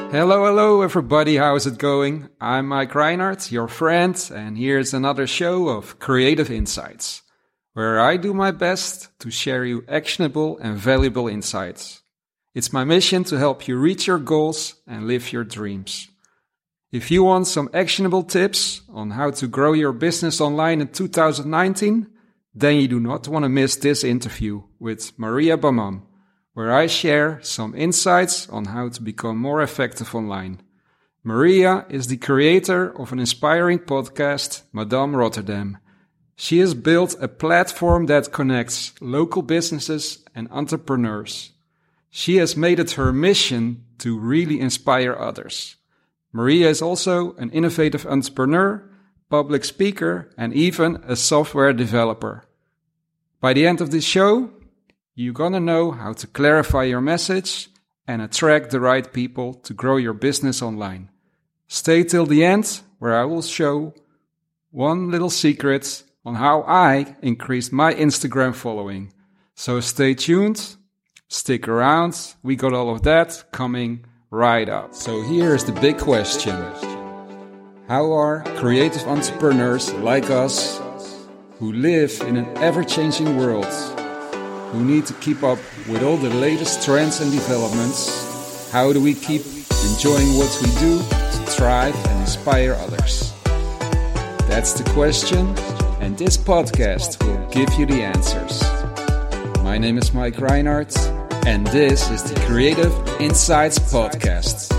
Hello everybody, how's it going? I'm Mike Reinhardt, your friend, and here's another show of Creative Insights, where I do my best to share you actionable and valuable insights. It's my mission to help you reach your goals and live your dreams. If you want some actionable tips on how to grow your business online in 2019, then you do not want to miss this interview with Maria Bamam, where I share some insights on how to become more effective online. Maria is the creator of an inspiring podcast, Madame Rotterdam. She has built a platform that connects local businesses and entrepreneurs. She has made it her mission to really inspire others. Maria is also an innovative entrepreneur, public speaker, and even a software developer. By the end of this show, you're gonna know how to clarify your message and attract the right people to grow your business online. Stay till the end, where I will show one little secret on how I increased my Instagram following. So stay tuned, stick around, we got all of that coming right up. So here's the big question. How are creative entrepreneurs like us, who live in an ever-changing world, who need to keep up with all the latest trends and developments, how do we keep enjoying what we do to thrive and inspire others? That's the question, and this podcast will give you the answers. My name is Mike Reinhardt, and this is the Creative Insights Podcast.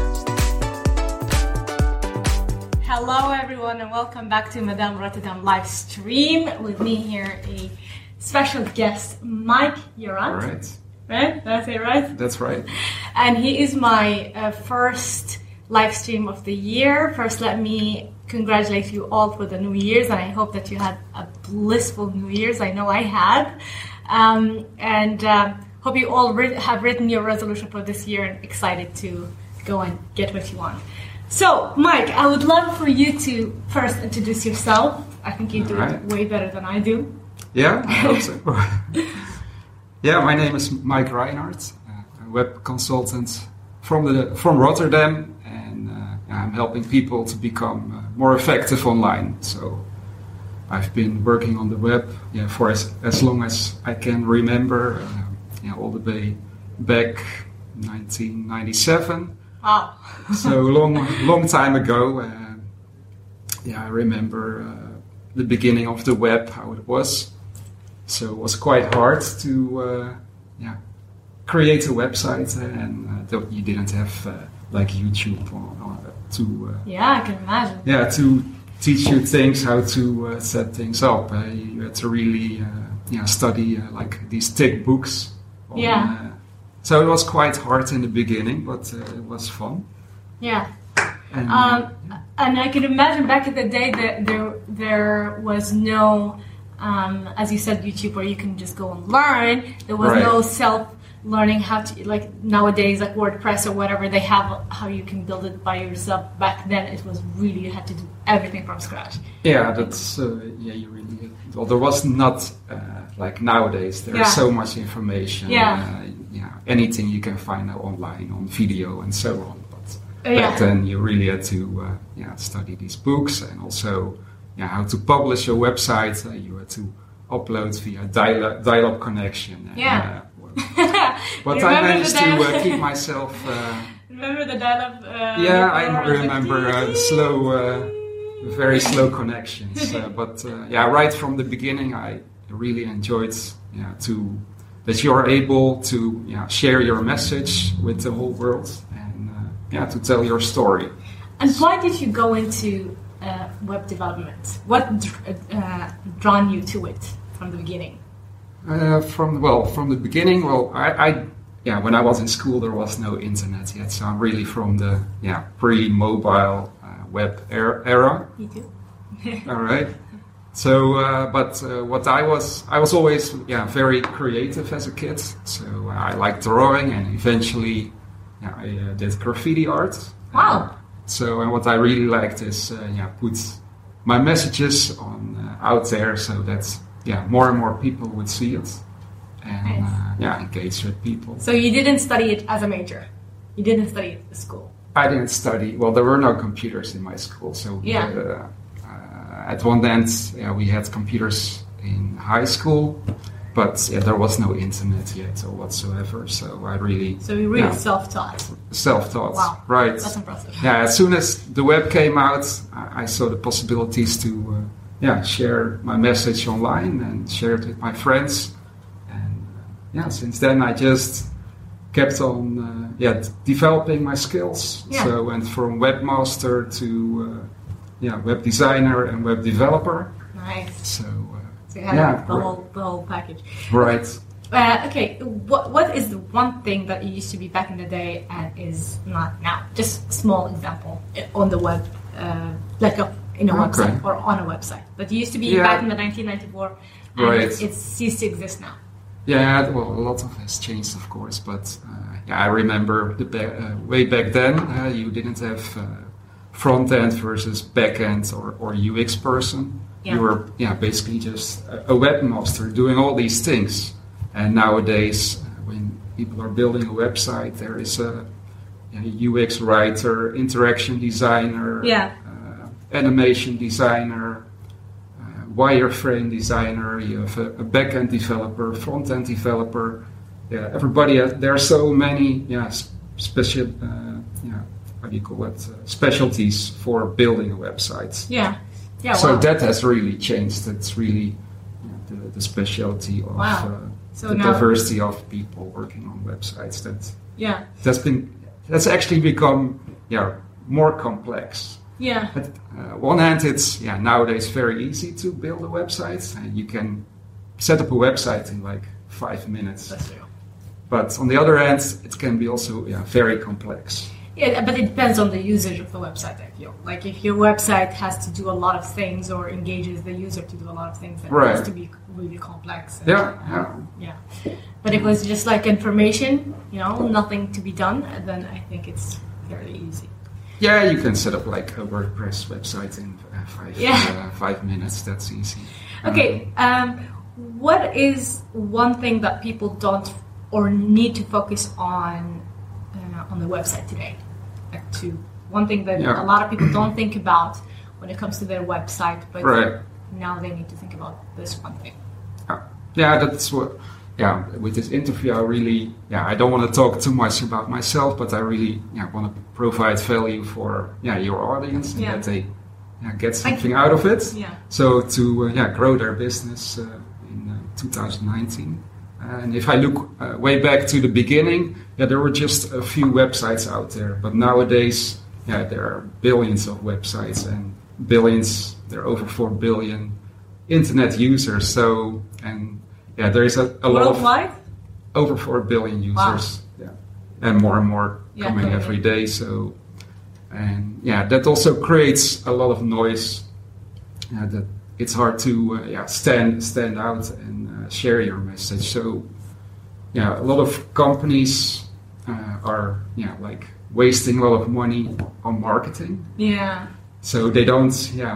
Hello everyone, and welcome back to Madame Rotterdam live stream. With me here, a special guest, Mike Joran. Right? Did I say it right? That's right. And he is my first live stream of the year. First, let me congratulate you all for the New Year's, and I hope that you had a blissful New Year's. I know I had. Hope you all have written your resolution for this year and excited to go and get what you want. So, Mike, I would love for you to first introduce yourself. I think you do it way better than I do. Yeah, I hope so. Yeah, my name is Mike Reinhardt, a web consultant from Rotterdam, and I'm helping people to become more effective online. So I've been working on the web for as long as I can remember, all the way back 1997. Wow. So long time ago. I remember the beginning of the web, how it was. So it was quite hard to create a website, and you didn't have like YouTube I can imagine. To teach you things, how to set things up. You had to really study like these thick books. So it was quite hard in the beginning, but it was fun. Yeah. And I can imagine back in the day that there was no, as you said, YouTube, where you can just go and learn. There was no self-learning how to, like nowadays, like WordPress or whatever, they have how you can build it by yourself. Back then, it was really, you had to do everything from scratch. Yeah, that's, you really, well, there was not, like nowadays, there's so much information. Anything you can find now online, on video and so on. But back then, you really had to study these books, and also how to publish your website. You had to upload via dial-up connection. But I managed to keep myself. Remember the dial-up? I remember very slow connections. But right from the beginning, I really enjoyed that you are able to share your message with the whole world, and to tell your story. And why did you go into web development? What drawn you to it from the beginning? From the beginning, I when I was in school, there was no internet yet, so I'm really from the pre-mobile web era. Me too. All right. So, what I was always very creative as a kid. So I liked drawing, and eventually I did graffiti art. Wow. And what I really liked is put my messages on out there, so that more and more people would see it, and engage with people. So you didn't study it as a major? You didn't study it at school? I didn't study. Well, there were no computers in my school, so at one end, we had computers in high school, but there was no internet yet or whatsoever. So you really self-taught. Self-taught, wow. Right? That's impressive. Yeah, as soon as the web came out, I saw the possibilities to share my message online and share it with my friends. And since then I just kept on developing my skills. Yeah. So I went from webmaster to web designer and web developer. Nice. So you had the whole package. Right. Okay. What is the one thing that you used to be back in the day and is not now? Just a small example on the web, in a website or on a website. But it used to be back in the 1994, and it ceased to exist now. Yeah, well, a lot of has changed, of course, but I remember way back then, you didn't have front end versus back end or UX person. Yeah. You were basically just a webmaster doing all these things. And nowadays, when people are building a website, there is a UX writer, interaction designer, animation designer, wireframe designer, you have a back-end developer, front-end developer. Yeah, everybody. There are so many special, what do you call it? Specialties for building a website. Yeah. Yeah. So that has really changed. It's really the specialty of the diversity of people working on websites. That's actually become more complex. Yeah. But one hand, it's nowadays very easy to build a website. You can set up a website in like 5 minutes. That's true. But on the other hand, it can be also very complex. Yeah, but it depends on the usage of the website, I feel. Like if your website has to do a lot of things or engages the user to do a lot of things, then it has to be really complex. And, But if it was just like information, nothing to be done, then I think it's fairly easy. Yeah, you can set up like a WordPress website in 5 minutes. That's easy. Okay, what is one thing that people don't or need to focus on the website today? One thing that a lot of people don't think about when it comes to their website, but now they need to think about this one thing. Yeah, that's what. Yeah, with this interview, I really, I don't want to talk too much about myself, but I really, want to provide value for, your audience and that they, get something out of it. Yeah. So to, grow their business in 2019. And if I look way back to the beginning, there were just a few websites out there, but nowadays, there are billions of websites and billions. There are over 4 billion internet users. So there is a lot worldwide? Over 4 billion users. Wow. And more coming every day. So, and that also creates a lot of noise. That it's hard to stand out and share your message. So, a lot of companies are like wasting a lot of money on marketing. Yeah. So they don't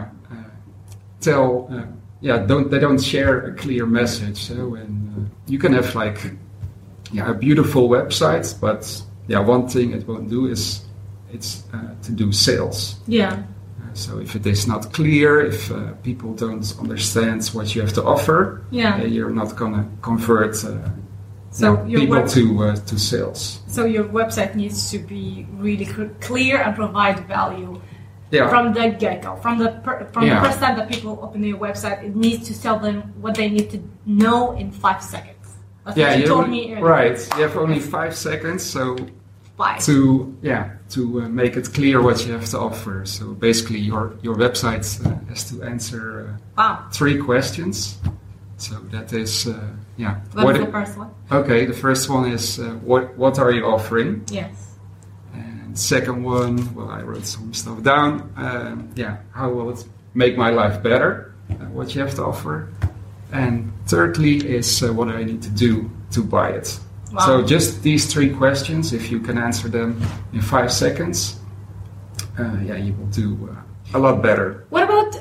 tell. They don't share a clear message. So you can have like a beautiful website, but one thing it won't do is it's to do sales. Yeah. So if it is not clear, if people don't understand what you have to offer, you're not gonna convert people to sales. So your website needs to be really clear and provide value. Yeah. From the get-go, from the first time that people open your website, it needs to tell them what they need to know in 5 seconds. That's what you told me earlier. Right. You have only 5 seconds, so 5. to make it clear what you have to offer. So basically, your website has to answer 3 questions. So that is What's the first one? Okay, the first one is what are you offering? Yes. Second one, I wrote some stuff down. How will it make my life better? What you have to offer. And thirdly is what I need to do to buy it. Wow. So just these 3 questions, if you can answer them in 5 seconds, you will do a lot better. What about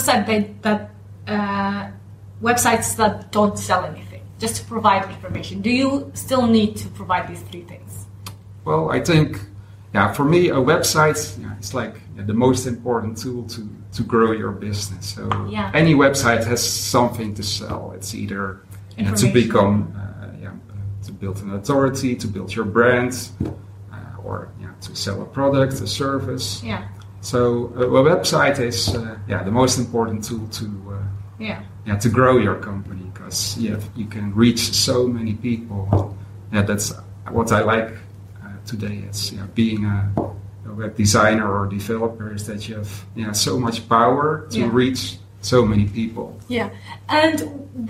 websites that don't sell anything, just to provide information? Do you still need to provide these 3 things? Well, I think for me, a website it's like the most important tool to grow your business. So any website has something to sell. It's either to become, to build an authority, to build your brand, or to sell a product, a service. Yeah. So a website is the most important tool to grow your company, because you can reach so many people. That's what I like today. It's being a web designer or developer, is that you have so much power to reach so many people. Yeah. And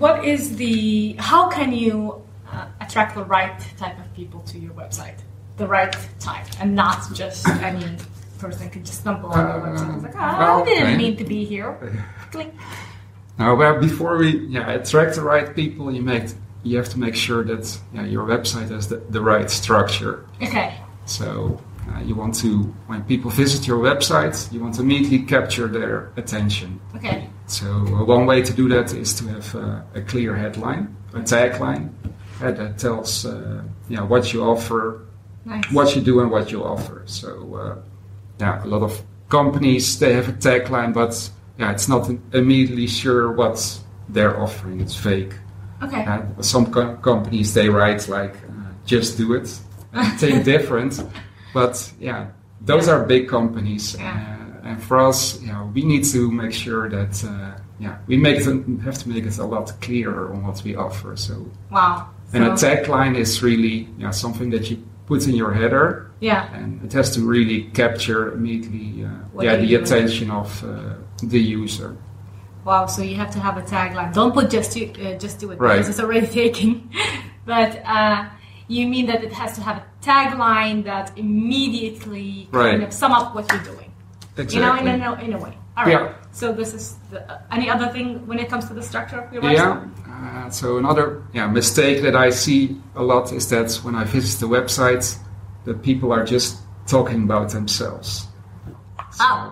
how can you attract the right type of people to your website? The right type, and not just any person could just stumble on your website. It's like, I didn't mean to be here. Click. Now, before we attract the right people, you have to make sure that your website has the right structure. Okay. So you want to, when people visit your website, you want to immediately capture their attention. Okay. So one way to do that is to have a clear headline, a tagline that tells what you offer, what you do, and what you offer. So a lot of companies, they have a tagline, but it's not immediately sure what they're offering. It's fake. Okay. Some companies, they write like, just do it, think different. But those are big companies. And for us, we need to make sure that we have to make it a lot clearer on what we offer. So and a tagline is really something that you put in your header. Yeah. And it has to really capture immediately the attention of the user. Wow, so you have to have a tagline. Don't put just do it, right, because it's already taken. But you mean that it has to have a tagline that immediately kind of sum up what you're doing. Exactly. In a way. All right. Yeah. So this is any other thing when it comes to the structure of your website? So another mistake that I see a lot is that when I visit the website, that people are just talking about themselves. So,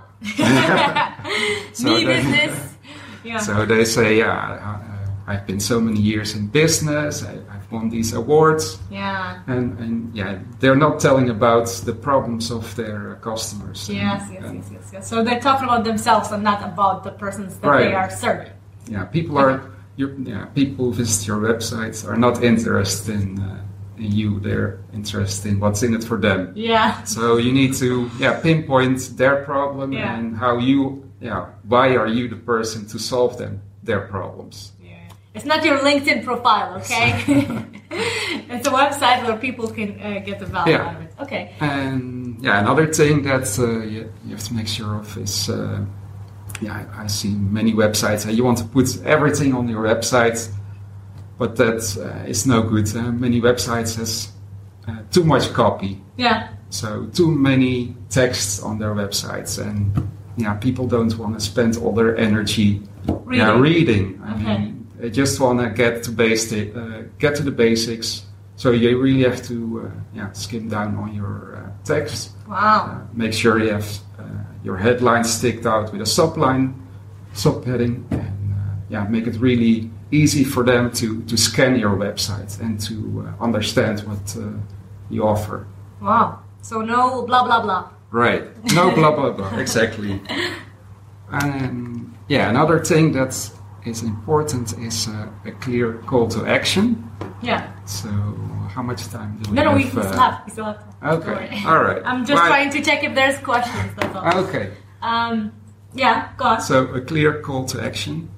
me business. Yeah. So they say, I've been so many years in business, I've won these awards. Yeah. And they're not telling about the problems of their customers. Yes. So they're talking about themselves and not about the persons that they are serving. Yeah, people who visit your websites are not interested in you. They're interested in what's in it for them. Yeah. So you need to pinpoint their problem and how why are you the person to solve their problems. Yeah. It's not your LinkedIn profile, okay? It's a website where people can get the value out of it. Okay. And another thing that you have to make sure of is I see many websites. You want to put everything on your website, but that is no good. Many websites has too much copy. Yeah. So too many texts on their websites, and people don't want to spend all their energy reading. I mean, they just want to get to the basics. So you really have to skim down on your text. Wow. Make sure you have your headline sticked out with a subline, subheading, and make it really easy for them to scan your website and to understand what you offer. Wow. So no blah blah blah. Right. No blah blah blah. Exactly. And another thing that is important is a clear call to action. Yeah. So how much time do we have? No, we still have. Okay. All right. I'm just trying to check if there's questions. That's all. Okay. Go on. So a clear call to action.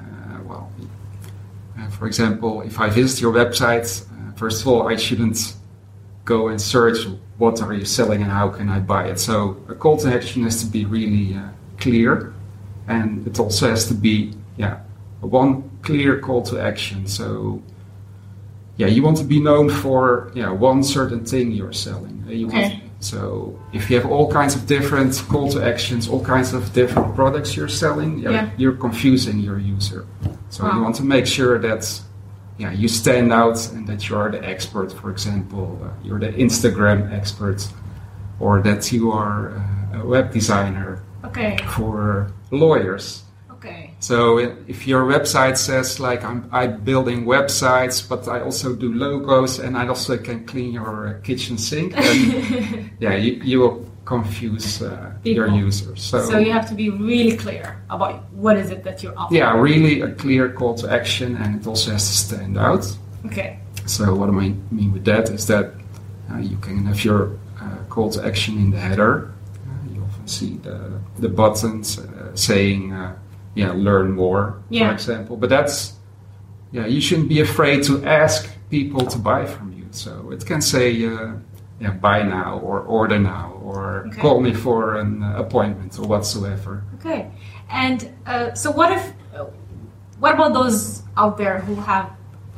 For example, if I visit your website, first of all, I shouldn't go and search what are you selling and how can I buy it. So a call to action has to be really clear, and it also has to be one clear call to action. So you want to be known for one certain thing you're selling. So if you have all kinds of different call to actions, all kinds of different products you're selling, you're confusing your user. So you want to make sure that you stand out and that you are the expert. For example, you're the Instagram expert, or that you are a web designer for lawyers. Okay. So if your website says like I'm building websites, but I also do logos and I also can clean your kitchen sink, then you will confuse your users. So you have to be really clear about what is it that you're offering. Yeah, really a clear call to action, and it also has to stand out. Okay. So what I mean with that is that you can have your call to action in the header. You often see the buttons saying, learn more, for example. But that's, you shouldn't be afraid to ask people to buy from you. So it can say, buy now, or order now, or call me for an appointment, or whatsoever. Okay. And so what about those out there who have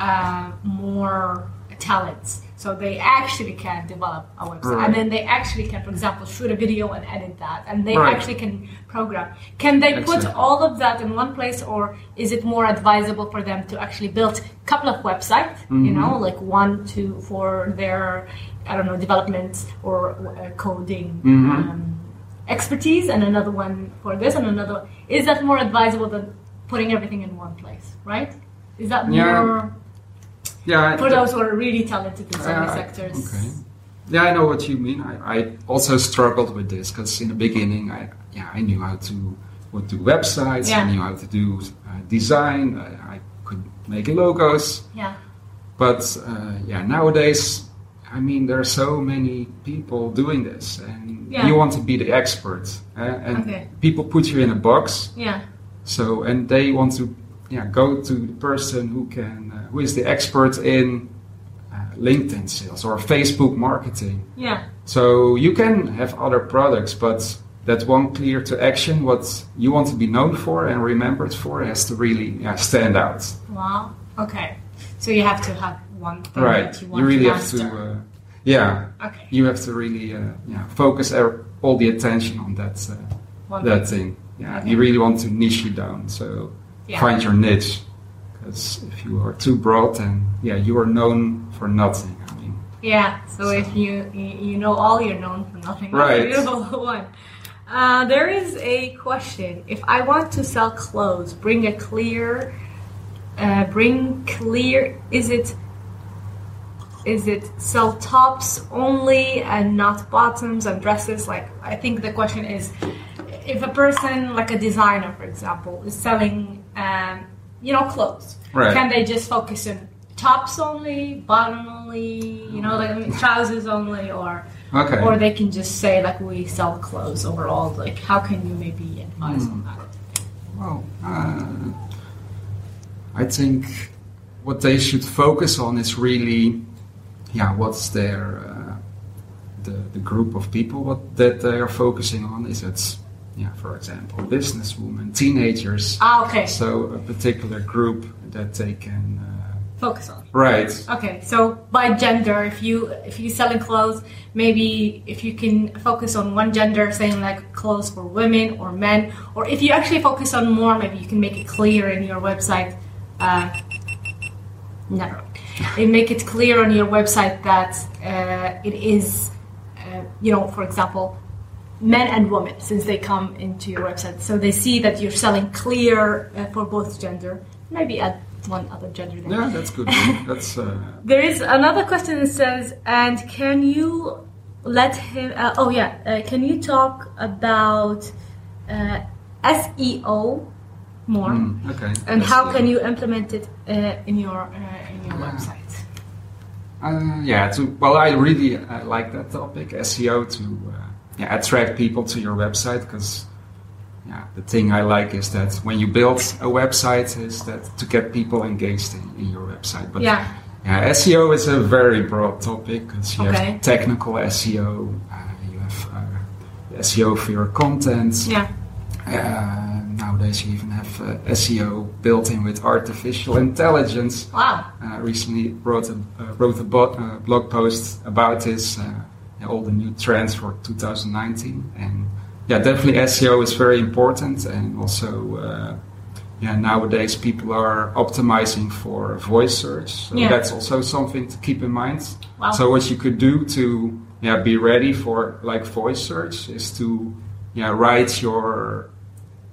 more talents? So they actually can develop a website, and then they actually can, for example, shoot a video and edit that, and they actually can program. Can they put all of that in one place, or is it more advisable for them to actually build a couple of websites, like 1, 2 for their, development or coding expertise, and another one for this, and another? Is that more advisable than putting everything in one place, right? Is that more... for those who are really talented in so many sectors. Okay. Yeah, I know what you mean. I also struggled with this because in the beginning, I knew how to do websites. I knew how to do design. I could make logos. Yeah. But nowadays, there are so many people doing this, and you want to be the expert. And people put you in a box. Yeah. So, and they want to go to the person who is the expert in LinkedIn sales or Facebook marketing. Yeah. So you can have other products, but that one clear to action, what you want to be known for and remembered for, has to really stand out. Wow. Okay. So you have to have one thing that you want you really to have master. to. You have to really focus all the attention on that thing. Yeah. You really want to niche you down. So. Find your niche, because if you are too broad, then you are known for nothing. So if you know all, you're known for nothing. Right. That's a beautiful one. There is a question. If I want to sell clothes, Is it sell tops only and not bottoms and dresses? Like, I think the question is, if a person, like a designer, for example, is selling, clothes, can they just focus on tops only, bottom only, trousers only, or they can just say, like, we sell clothes overall? Like, how can you maybe advise on that? Well, I think what they should focus on is really, what's their the group of people that they are focusing on. Is it, for example, businesswomen, teenagers. Okay. So a particular group that they can focus on. Right. Okay. So by gender, if you're selling clothes, maybe if you can focus on one gender, saying like clothes for women or men, or if you actually focus on more, maybe you can make it clear in your website. And make it clear on your website that it is, for example, men and women, since they come into your website. So they see that you're selling clear for both gender. Maybe add one other gender there. Yeah, that's good. That's. There is another question that says, and can you let him... can you talk about SEO more? Okay. And how can you implement it in your website? I really like that topic, SEO, to attract people to your website, because the thing I like is that when you build a website, is that to get people engaged in your website. But SEO is a very broad topic, because you have technical SEO, you have SEO for your content. Nowadays you even have SEO built in with artificial intelligence. Wow! Recently wrote a blog post about this, all the new trends for 2019, and definitely SEO is very important, and also nowadays people are optimizing for voice search, so that's also something to keep in mind. Wow. So what you could do to be ready for like voice search is to write your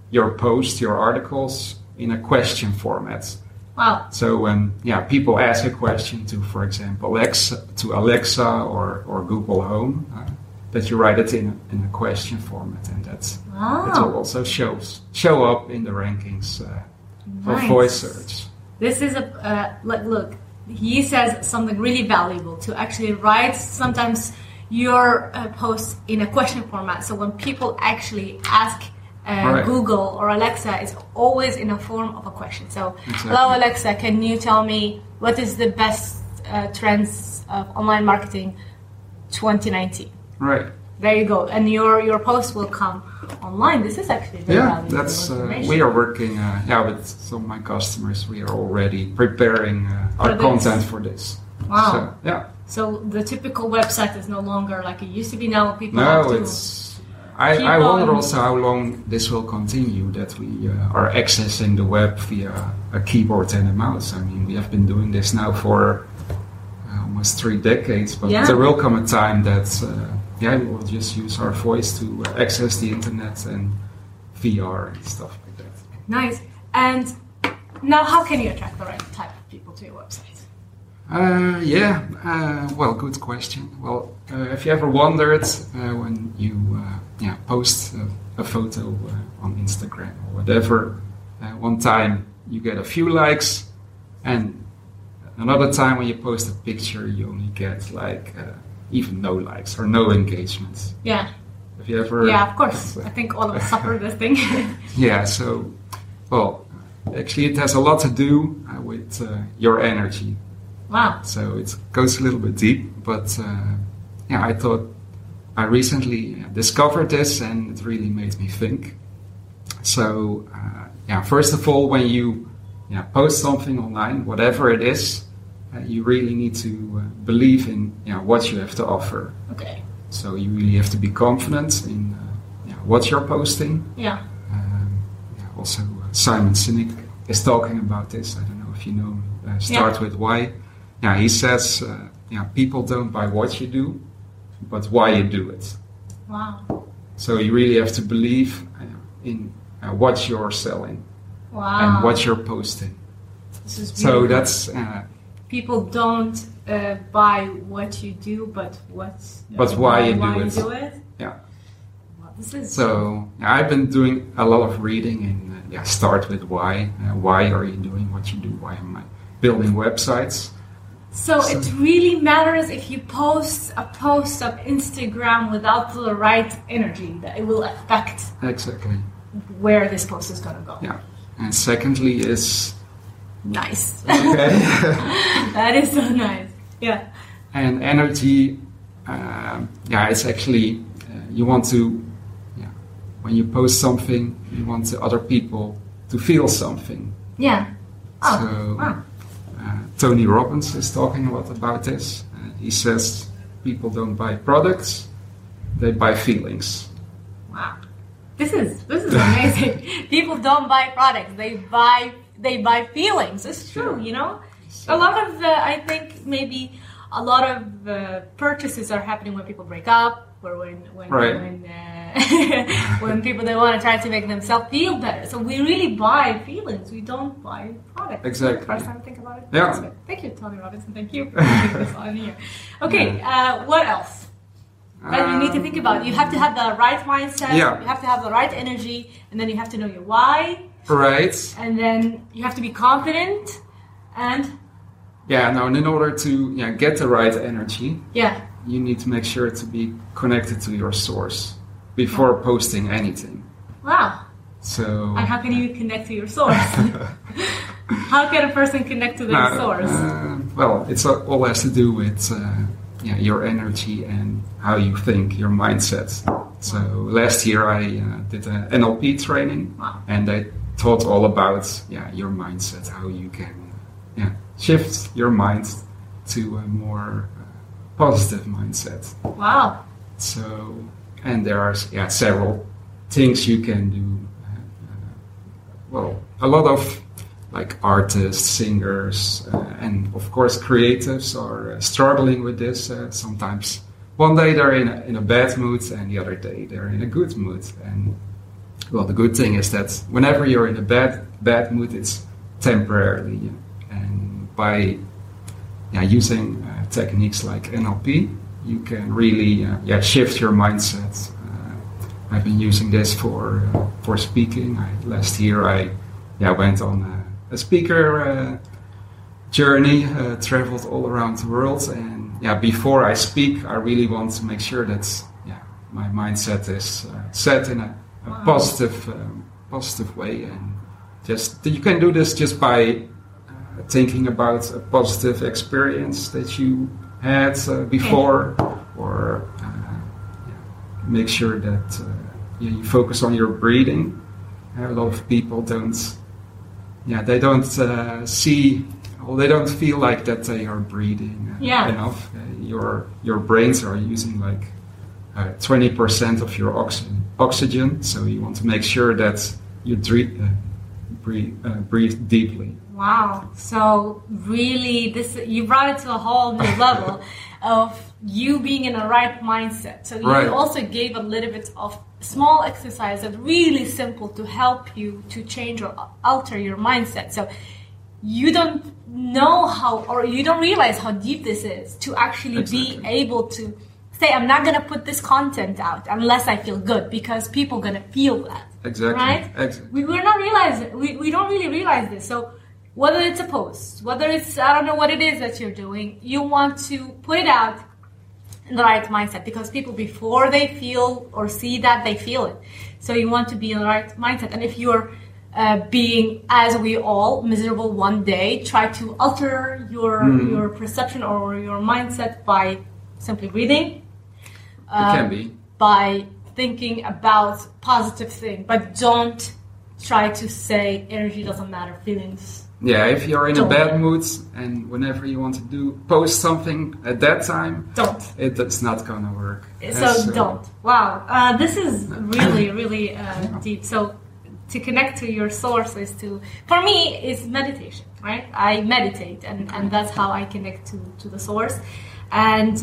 your posts, your articles in a question format. Wow. So when people ask a question to, for example, Alexa or Google Home, that you write it in a question format, and that will also show up in the rankings for voice search. This is look. He says something really valuable to actually write sometimes your posts in a question format. So when people actually ask Google or Alexa, it's always in a form of a question. So, Hello Alexa, can you tell me what is the best trends of online marketing 2019? Right. There you go, and your post will come online. This is actually very valuable information. We are working with some of my customers. We are already preparing our content for this. Wow. So, so the typical website is no longer like it used to be. Now people I wonder also how long this will continue, that we are accessing the web via a keyboard and a mouse. I mean, we have been doing this now for almost 3 decades, but there will come a time that we will just use our voice to access the internet and VR and stuff like that. Nice. And now how can you attract the right type of people to your website? Good question. Well, if you ever wondered when you post a photo on Instagram or whatever, one time you get a few likes, and another time when you post a picture you only get even no likes or no engagements. Yeah. Have you ever? Yeah, of course. I think all of us suffer this thing. Actually it has a lot to do with your energy. Wow. So it goes a little bit deep, but I thought I recently discovered this, and it really made me think. So first of all, when you post something online, whatever it is, you really need to believe in what you have to offer. Okay. So you really have to be confident in what you're posting. Yeah. Also, Simon Sinek is talking about this. I don't know if you know. Start with why. He says, people don't buy what you do, but why you do it. Wow. So you really have to believe in what you're selling. Wow. And what you're posting. This is beautiful. So that's... people don't buy what you do, but why you do it. Yeah. Wow, this is... So I've been doing a lot of reading in start with why. Why are you doing what you do? Why am I building websites? So it really matters if you post a post of Instagram without the right energy, that it will affect exactly where this post is going to go. Yeah. And secondly is... Nice. Okay. That is so nice. Yeah. And energy, it's actually, you want to, when you post something, you want other people to feel something. Yeah. Oh, so, wow. Tony Robbins is talking a lot about this. He says people don't buy products, they buy feelings. Wow. This is amazing. People don't buy products, they buy feelings. It's true, A lot of I think maybe a lot of purchases are happening when people break up, or when people they want to try to make themselves feel better. So we really buy feelings. We don't buy products. Exactly. First time to think about it. Yeah. Thank you, Tony Robbins, and thank you for putting this on here. Okay. What else? You need to think about. You have to have the right mindset. Yeah. You have to have the right energy, and then you have to know your why. Right. And then you have to be confident, and and in order to get the right energy, you need to make sure to be connected to your source before posting anything. Wow. So. And how can you connect to your source? How can a person connect to their source? It all has to do with your energy and how you think, your mindset. So last year I did an NLP training, and I taught all about your mindset, how you can shift your mind to a more positive mindset. Wow. So, and there are several things you can do. A lot of artists, singers, and of course creatives are struggling with this. Sometimes one day they're in a bad mood, and the other day they're in a good mood. And well, the good thing is that whenever you're in a bad mood, it's temporarily, and by using techniques like NLP, you can really shift your mindset. I've been using this for speaking. Last year I went on a speaker journey, traveled all around the world, and before I speak, I really want to make sure that my mindset is set in a positive way, and just you can do this just by thinking about a positive experience that you had before, or make sure that you focus on your breathing. A lot of people don't see, or they don't feel like that they are breathing enough. Your brains are using like 20% of your oxygen, so you want to make sure that you breathe deeply. Wow! So really, you brought it to a whole new level of you being in a right mindset. So you also gave a little bit of small exercise that really simple to help you to change or alter your mindset. So you don't know how, or you don't realize how deep this is to actually be able to say, I'm not going to put this content out unless I feel good, because people are going to feel that. Exactly. Right? Exactly. We're not realizing, we don't really realize this. So whether it's a post, whether it's, I don't know what it is that you're doing, you want to put it out in the right mindset, because people, before they feel or see that, they feel it. So you want to be in the right mindset. And if you're being, as we all, miserable one day, try to alter your perception or your mindset by simply breathing. It can be. By thinking about positive things, but don't try to say energy doesn't matter, feelings. Yeah, if you're in a bad mood and whenever you want to post something at that time, it's not gonna work. So don't. Wow, this is really, really deep. So to connect to your source for me, is meditation, right? I meditate, and that's how I connect to the source. And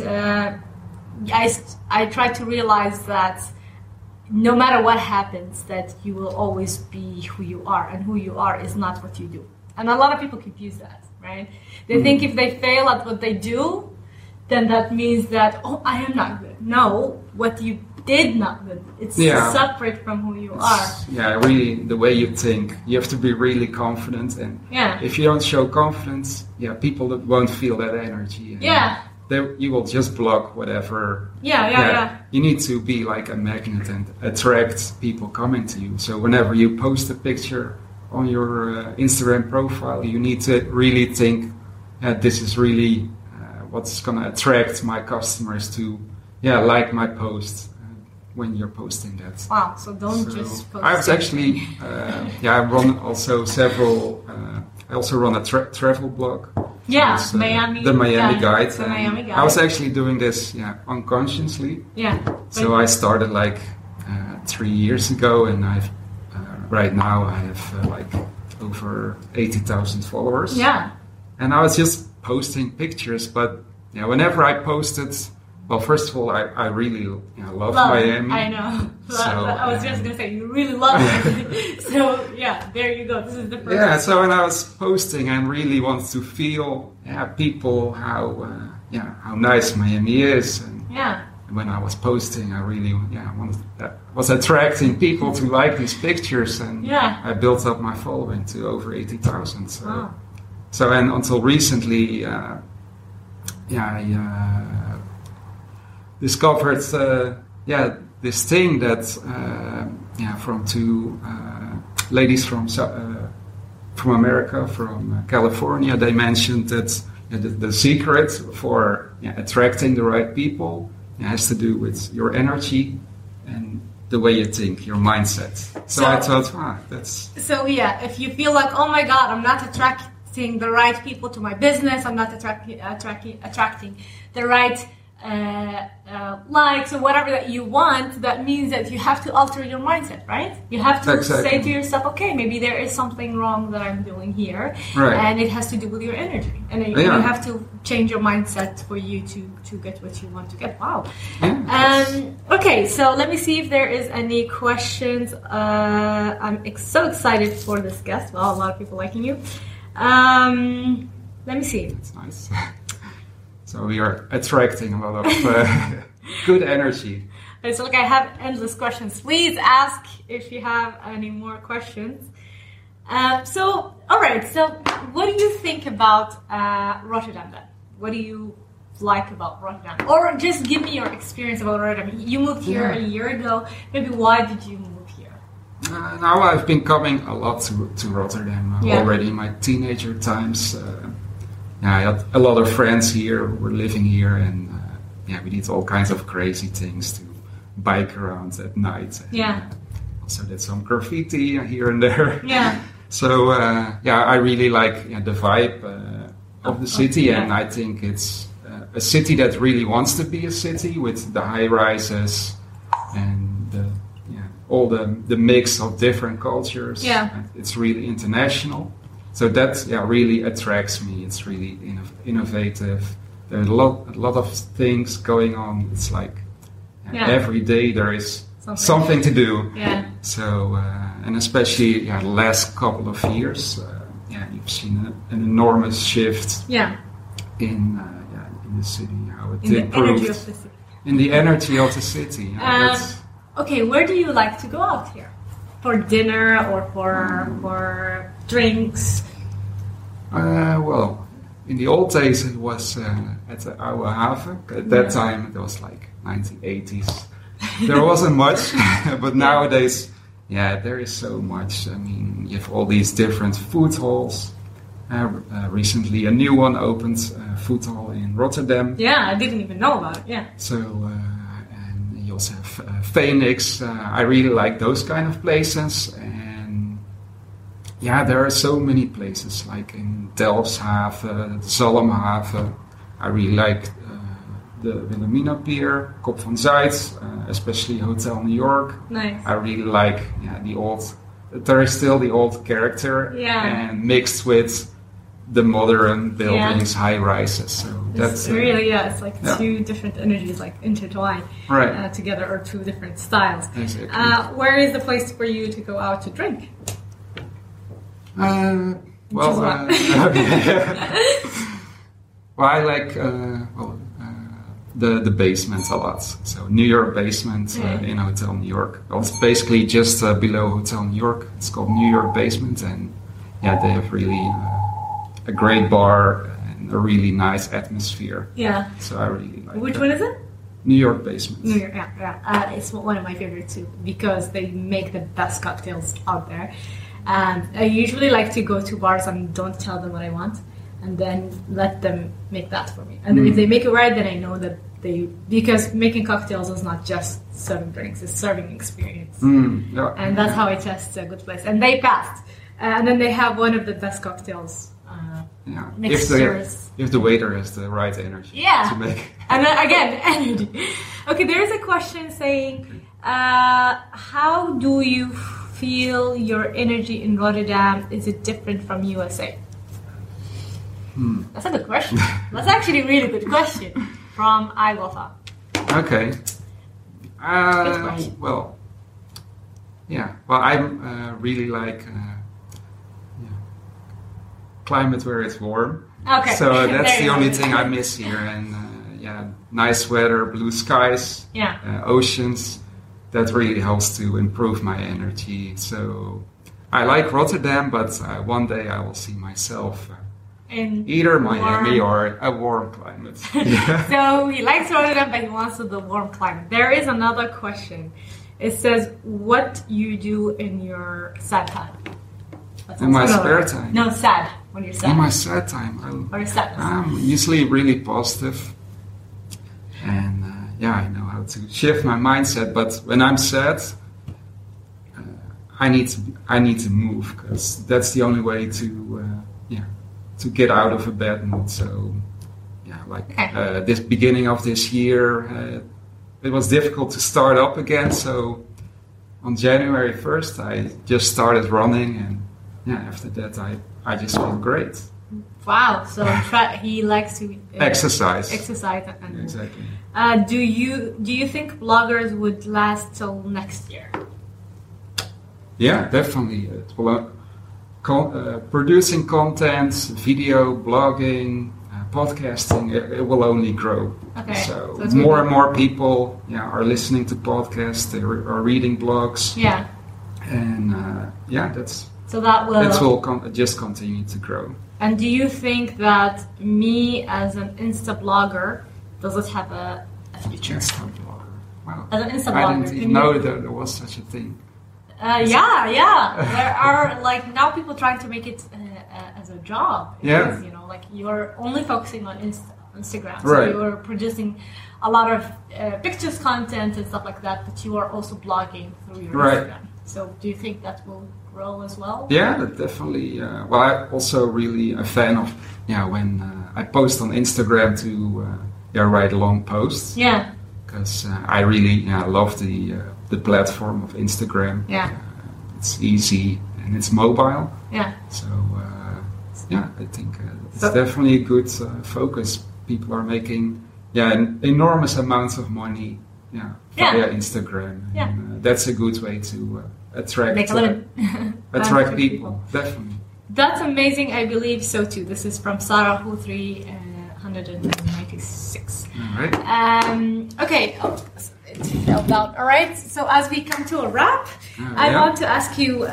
I try to realize that no matter what happens, that you will always be who you are, and who you are is not what you do. And a lot of people confuse that, right? They think if they fail at what they do, then that means that, I am not good. No, what you did not good. It's separate from who you are. Yeah, really, the way you think. You have to be really confident. And if you don't show confidence, people won't feel that energy. You will just block whatever. You need to be like a magnet and attract people coming to you. So whenever you post a picture on your Instagram profile, you need to really think, this is really what's going to attract my customers to like my post when you're posting that. Wow, so don't just post. I was actually, I run also several, I also run a travel blog. Yeah, so Miami. The Miami Guide. The Miami Guide. I was actually doing this unconsciously. Yeah. So I started like 3 years ago, and I've right now I have like over 80,000 followers. Yeah. And I was just posting pictures, but whenever I posted, well, first of all, I really love Miami. I know. So, I was just going to say, you really love it. So, there you go. This is the first. Yeah, so when I was posting, I really wanted to feel, people, how nice Miami is. And when I was posting, I really was attracting people to like these pictures, and I built up my following to over 80,000. So, and until recently, I discovered this thing that from two ladies from America, from California. They mentioned that the secret for attracting the right people has to do with your energy and the way you think, your mindset. So I thought, that's... So if you feel like, oh my God, I'm not attracting the right people to my business, I'm not attracting the right likes or whatever that you want, that means that you have to alter your mindset, right? You have to say to yourself, okay, maybe there is something wrong that I'm doing here, and it has to do with your energy, and you have to change your mindset for you to get what you want to get. Wow. Okay, so let me see if there is any questions. I'm so excited for this guest. Well, a lot of people liking you. Let me see. That's nice. So we are attracting a lot of good energy. It's like I have endless questions. Please ask if you have any more questions. So, all right. So, what do you think about Rotterdam then? What do you like about Rotterdam? Or just give me your experience about Rotterdam. You moved here a year ago. Maybe why did you move here? Now I've been coming a lot to Rotterdam already in my teenager times. I had a lot of friends here who were living here, and we did all kinds of crazy things to bike around at night. And, also did some graffiti here and there. So I really like the vibe of the city, and I think it's a city that really wants to be a city with the high rises and all the mix of different cultures. And it's really international. So that really attracts me. It's really innovative. There's a lot of things going on. It's like every day there is something to do. So and especially the last couple of years, you've seen an enormous shift in the city. How it improved in the energy of the city. Okay, where do you like to go out here? For dinner or for drinks? Well, in the old days it was at the Oude Haven. At that time it was like 1980s. There wasn't much, but nowadays, there is so much. I mean, you have all these different food halls. Recently a new one opened, food hall in Rotterdam. Yeah, I didn't even know about it, So, and you also have Phoenix. I really like those kind of places. And there are so many places, like in Delfshaven, Zalmhaven. I really like the Wilhelmina Pier, Kop van Zuid, especially Hotel New York. Nice. I really like the old. There is still the old character, and mixed with the modern buildings, high rises. So that's really it's like two different energies like intertwined together, or two different styles. Exactly. Where is the place for you to go out to drink? Well, I like the basement a lot. So New York basement in Hotel New York. Well, it's basically just below Hotel New York. It's called New York Basement, and they have really a great bar and a really nice atmosphere. So I really like. Which one is it? New York Basement. New York, it's one of my favorites too, because they make the best cocktails out there. And I usually like to go to bars and don't tell them what I want, and then let them make that for me. And if they make it right, then I know that because making cocktails is not just serving drinks, it's serving experience. And that's how I test a good place. And they passed. And then they have one of the best cocktails. Mixtures. If the waiter has the right energy to make. And then, again, energy. Okay, there is a question saying, how do you feel your energy in Rotterdam? Is it different from USA? That's a good question. That's actually a really good question from Igotha. Okay. Well, I really like climate where it's warm. Okay. So that's the only thing I miss here. And nice weather, blue skies, oceans. That really helps to improve my energy. So I like Rotterdam, but one day I will see myself in either Miami or a warm climate. So he likes Rotterdam, but he wants the warm climate. There is another question. It says, what you do in your sad time? In my spare time? No, sad. When you're sad. In my sad time? Or sadness. I'm usually really positive. And I know how to shift my mindset. But when I'm sad, I need to move, because that's the only way to get out of a bad mood. So this beginning of this year, it was difficult to start up again. So on January 1st, I just started running, and after that, I just feel great. Wow! So he likes to exercise. And, exactly. Do you think bloggers would last till next year? Yeah, definitely. It will, producing content, video, blogging, podcasting, it will only grow. Okay. So more and more people are listening to podcasts, they are reading blogs. Yeah. And that will just continue to grow. And do you think that me as an Insta blogger, does it have a future? Insta blogger. Wow. As an Insta blogger. I didn't even know that there was such a thing. Yeah. There are now people trying to make it as a job. Because, you're only focusing on Instagram. So right. you're producing a lot of pictures, content, and stuff like that, but you are also blogging through your Instagram. So do you think that will grow as well? Yeah, definitely. I'm also really a fan of when I post on Instagram to write long posts. Yeah. Because I really love the platform of Instagram. Yeah. It's easy and it's mobile. Yeah. So I think it's definitely a good focus. People are making enormous amounts of money via Instagram. Yeah. And, that's a good way to attract people. Definitely. That's amazing. I believe so too. This is from Sarah Hu 396. All right. Okay. It fell down. All right. So as we come to a wrap, I want to ask you.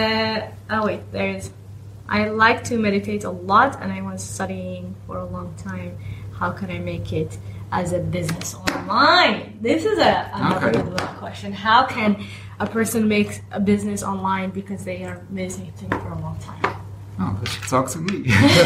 I like to meditate a lot, and I was studying for a long time. How can I make it as a business online? This is another good question. How can a person make a business online because they are meditating for a long time? Oh, they should talk to me.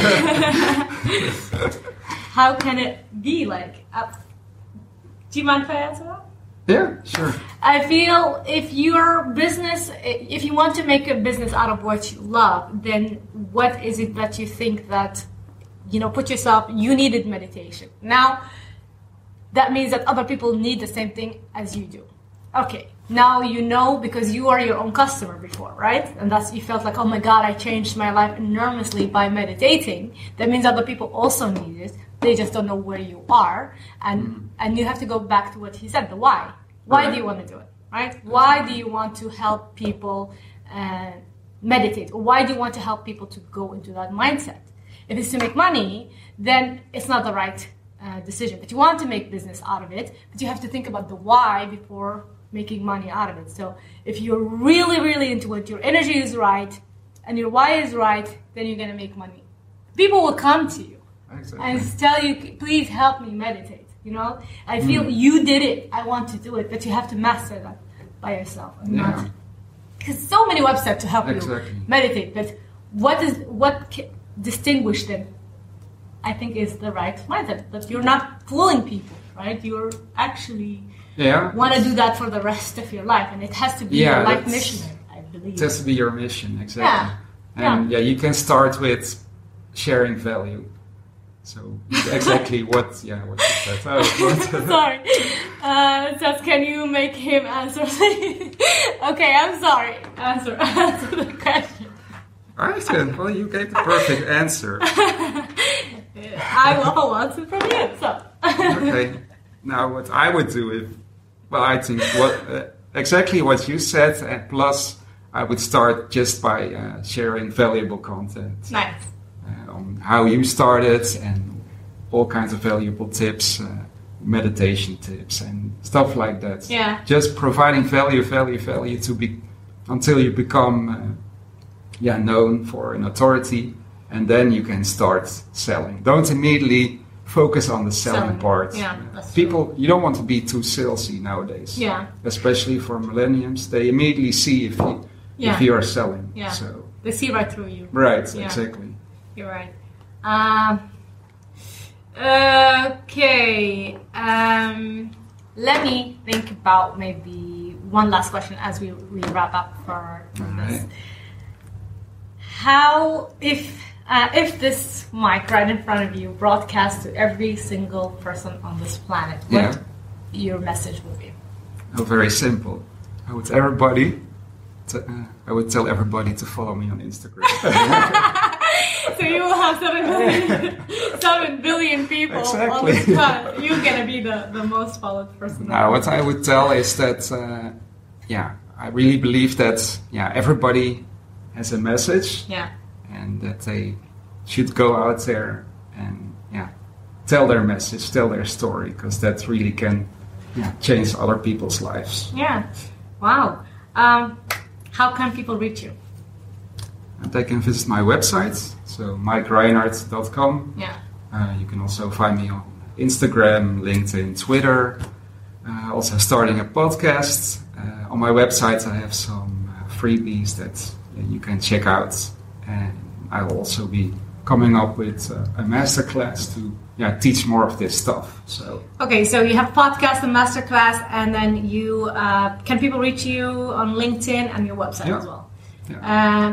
How can it be like? Do you mind if I answer that? Yeah, sure. I feel if you want to make a business out of what you love, then what is it that you think that, put yourself, you needed meditation. Now, that means that other people need the same thing as you do. Okay, now because you are your own customer before, right? And you felt like, oh my God, I changed my life enormously by meditating. That means other people also need it. They just don't know where you are. And you have to go back to what he said, the why. Why do you want to do it, right? Why do you want to help people meditate? Or why do you want to help people to go into that mindset? If it's to make money, then it's not the right decision. But you want to make business out of it, but you have to think about the why before making money out of it. So if you're really, really into it, your energy is right, and your why is right, then you're going to make money. People will come to you. Exactly. And tell you, please help me meditate. I feel you did it. I want to do it, but you have to master that by yourself. Because so many websites to help you meditate. But what distinguishes them? I think is the right mindset. That you're not fooling people, right? You're actually want to do that for the rest of your life, and it has to be your life mission. I believe it has to be your mission, exactly. And you can start with sharing value. So exactly what you said. Sorry. Says, can you make him answer? Okay, I'm sorry. Answer the question. All right, then. Well, you gave the perfect answer. I want it from you. So. Okay. Now, what I would do I think exactly what you said, and plus I would start just by sharing valuable content. Nice. On how you started and all kinds of valuable tips, meditation tips and stuff like that. Yeah. Just providing value until you become known for an authority, and then you can start selling. Don't immediately focus on the selling part. Yeah, that's people, true. You don't want to be too salesy nowadays. Yeah. Especially for millenniums, they immediately see if you are selling. Yeah. So they see right through you. Right. Yeah. Exactly. You're right. Okay. Let me think about maybe one last question as we wrap up for this. How, if If this mic right in front of you broadcasts to every single person on this planet, what your message would be? Oh, very simple. I would tell everybody to follow me on Instagram. So you will have 7 billion people on this planet. You're going to be the most followed person. Now, what I would tell is that, I really believe that, everybody has a message. Yeah. And that they should go out there and, tell their message, tell their story, because that really can, change other people's lives. Yeah. Wow. How can people reach you? And they can visit my website, so mikereinhardt.com. Yeah. You can also find me on Instagram, LinkedIn, Twitter. Also starting a podcast. On my website I have some freebies that you can check out. And I will also be coming up with a masterclass to teach more of this stuff. So okay, so you have podcast and masterclass, and then you can people reach you on LinkedIn and your website as well? Yeah.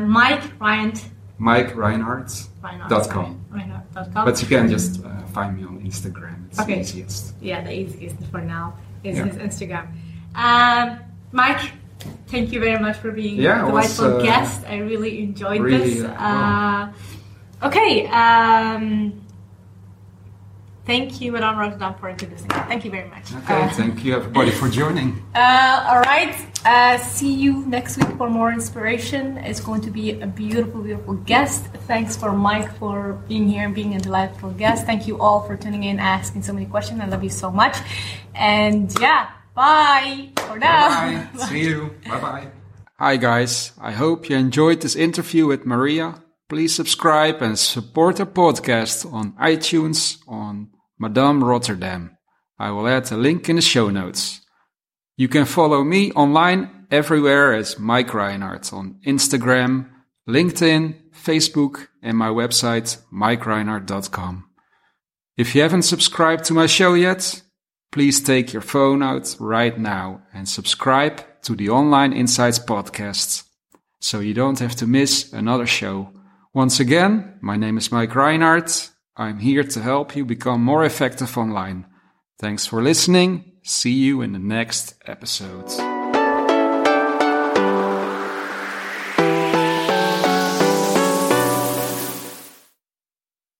mikereinhardt.com. But you can just find me on Instagram. It's the easiest. Yeah, the easiest for now is his Instagram. Mike, thank you very much for being a delightful guest. I really enjoyed this. Thank you, Madame Rotterdam, for introducing me. Thank you very much. Okay, thank you, everybody, for joining. All right. See you next week for more inspiration. It's going to be a beautiful, beautiful guest. Thanks for Mike for being here and being a delightful guest. Thank you all for tuning in, asking so many questions. I love you so much. And bye for now. Bye. See you. Bye-bye. Hi, guys. I hope you enjoyed this interview with Maria. Please subscribe and support our podcast on iTunes on Madame Rotterdam. I will add a link in the show notes. You can follow me online everywhere as Mike Reinhardt on Instagram, LinkedIn, Facebook, and my website mikereinhardt.com. If you haven't subscribed to my show yet, please take your phone out right now and subscribe to the Online Insights podcast so you don't have to miss another show. Once again, my name is Mike Reinhardt. I'm here to help you become more effective online. Thanks for listening. See you in the next episode.